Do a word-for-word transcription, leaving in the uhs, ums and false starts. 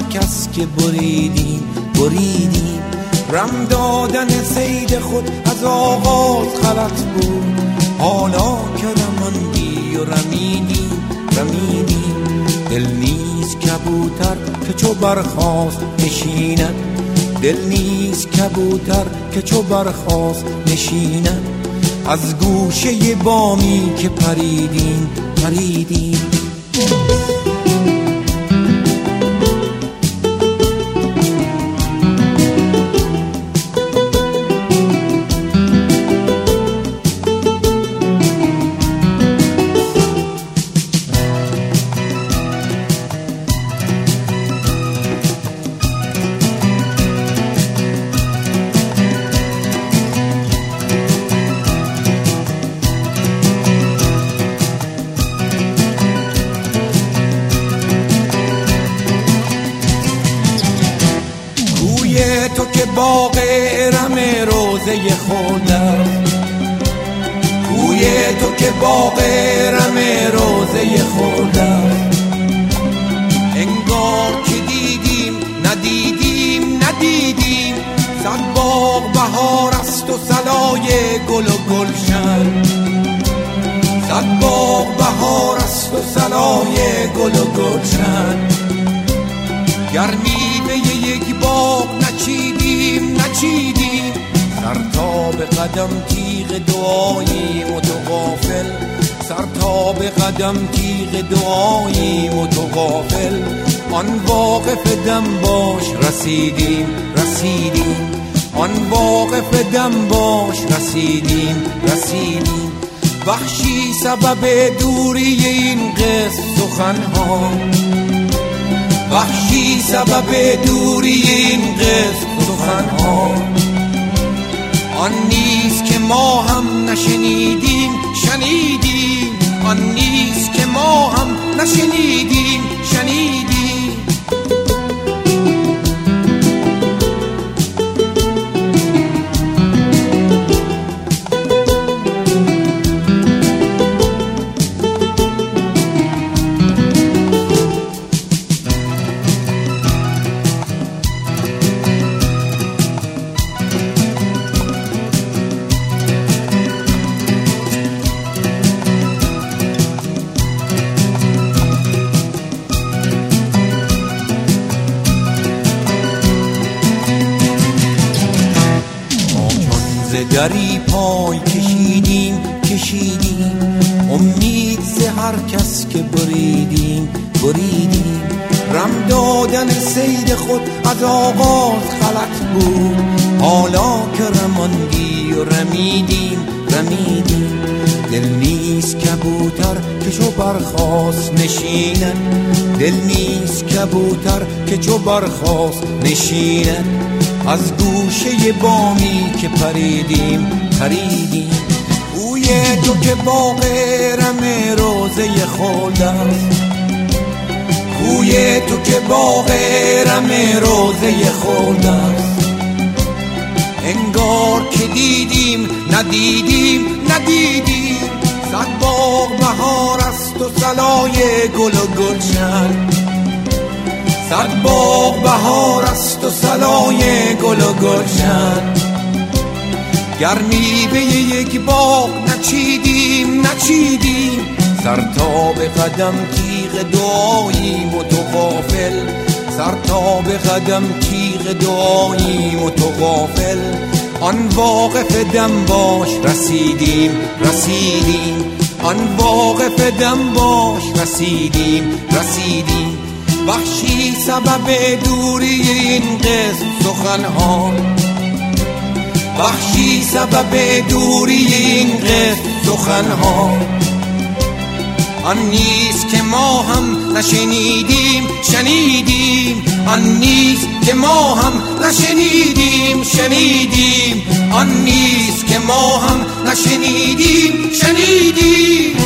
کس که بریدیم بریدیم. رم دادن صید خود از آغاز غلط بود، حالا که رماندی و رمیدیم رمیدیم. دل نیست کبوتر که چو برخاست نشیند، دل نیست کبوتر که چو برخاست نشیند. از گوشه بامی که پریدیم پریدیم. تو که باغ ارم روزه خودم، کوی تو که باغ ارم روزه خودم. انگار که دیدیم ندیدیم ندیدیم، صد باغ بهار است و صلای گل و گلشن. صد باغ بهار است و صلای گل و گلشن. گرمی به یک باغ نچیدیم نچیدیم، سر تا به قدم تیغ دعاییم و تو غافل. سر تا به قدم تیغ دعاییم و تو غافل. آن واقف دم باش رسیدیم رسیدیم، آن واقف دم باش رسیدیم رسیدیم. وحشی سبب دوری این قصه سخنها، وحشی سبب دوری این قصه سخنها. آن نیست که ما هم نشنیدیم شنیدیم، آن نیست که ما هم نشنیدیم شنیدیم. دری پای کشیدیم کشیدیم، امید ز هر کس که بریدیم بریدیم. رم دادن صید خود از آغاز غلط بود، حالا که رماندی و رمیدیم رمیدیم. دل نیست کبوتر که چو برخاست نشیند، دل نیست کبوتر که چو برخاست نشیند. از گوشه بامی که پریدیم پریدیم. کوی تو که باغ ارم روزه خودم، کوی تو که باغ ارم روزه خودم. انگار که دیدیم ندیدیم ندیدیم، صد باغ بهار است و صلای گل و گلشن. صد باغ بهار است و صلای گل و گلشن. گرمی به یک باغ نچیدیم نچیدیم، سر تا به قدم تیغ دعاییم و تو غافل. سر تا به قدم تیغ دعاییم و تو غافل. آن واقف دم باش رسیدیم رسیدیم، آن واقف دم باش رسیدیم رسیدیم. وحشی سبب دوری این قصه سخنها، وحشی سبب دوری این قصه سخنها. آن نیست که ما هم نشنیدیم شنیدیم، آن نیست که ما هم نشنیدیم شنیدیم، آن نیست که ما هم نشنیدیم شنیدیم.